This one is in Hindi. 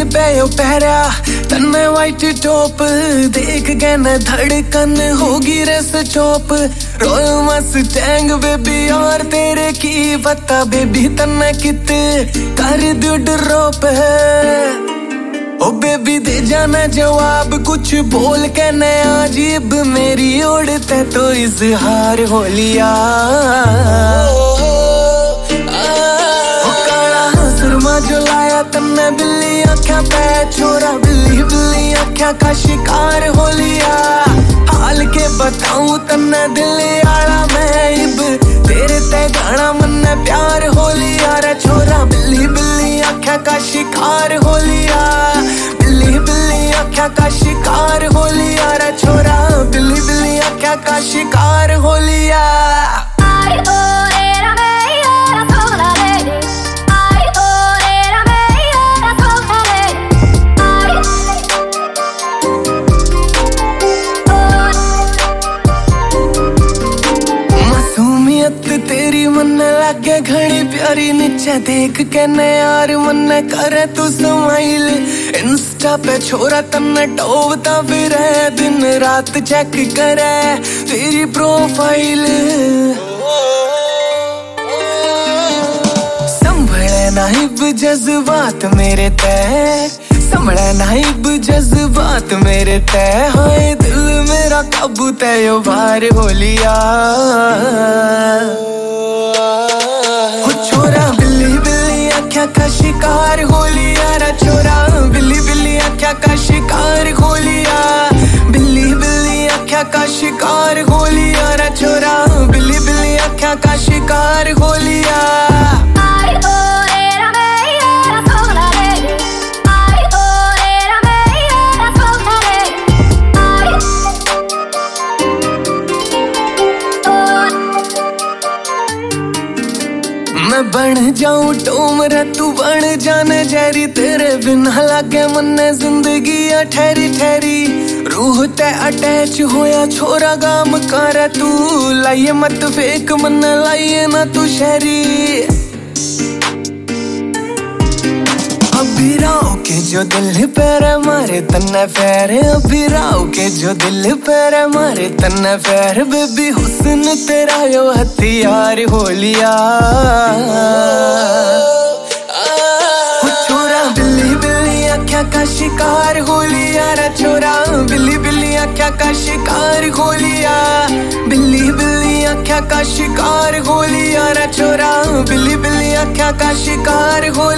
पे यो पहरा तन्ने वाइट टॉप देख के न धड़कन होगी रेस चौप रॉयल मस्टैंग बेबी और तेरे की पता बेबी तन्ने कित कर दो ड्रॉप ओ बेबी दे जाना जवाब कुछ बोल के नया अजीब मेरी ओढ़ते तो इजहार हो लिया सुरमा जो लाया तन्ने बिल्ली आँखें पे छोरा बिल्ली बिल्ली आँखें का शिकार हो लिया हाल के बताऊं तन्ने दिल आला मैं इब तेरे ते गाना मन प्यार हो लिया रे छोरा बिल्ली बिल्ली आँखें का शिकार हो लिया बिल्ली बिल्ली आँखें का शिकार हो लिया रे छोरा बिल्ली बिल्ली आँखें का शिकार हो लिया तेरी मन लागे घड़ी प्यारी नीचे देख के न यार मन करे तू स्माइल इंस्टा पे छोरा तन्ने टोबता फिर है दिन रात चेक करे तेरी प्रोफाइल संभले नाइब जज्बात मेरे तय संभले नाइब जज्बात मेरे तय हाय दिल मेरा काबू तय बाहर हो लिया छोरा बिल्ली बिल्ली आँखें का शिकार हो लिया रे छोरा बिल्ली बिल्ली आँखें का शिकार हो लिया बिल्ली बिल्ली आँखें का शिकार हो लिया रे छोरा बिल्ली बिल्ली आँखें का शिकार हो लिया मैं बन जाऊं टोमरा तू बन जाने जैरी तेरे बिना लागे मन जिंदगी ठहरी ठहरी रूह ते अटैच होया छोरा गाम कर तू लाइए मत फेक मन लाइए ना तू शहरी अभी राव के जो दिल पैर मारे तन्ने पैर अभी राव के जो दिल पैर मारे तन्ने पैर बेबी हुस्न तेरा यो हथियार हो लिया छोरा बिल्ली बिल्ली आँखें का शिकार हो लिया रे छोरा बिल्ली बिल्ली आँखें का शिकार हो लिया बिल्ली बिल्ली आँखें का शिकार हो लिया रे छोरा बिल्ली बिल्ली आँखें का शिकार हो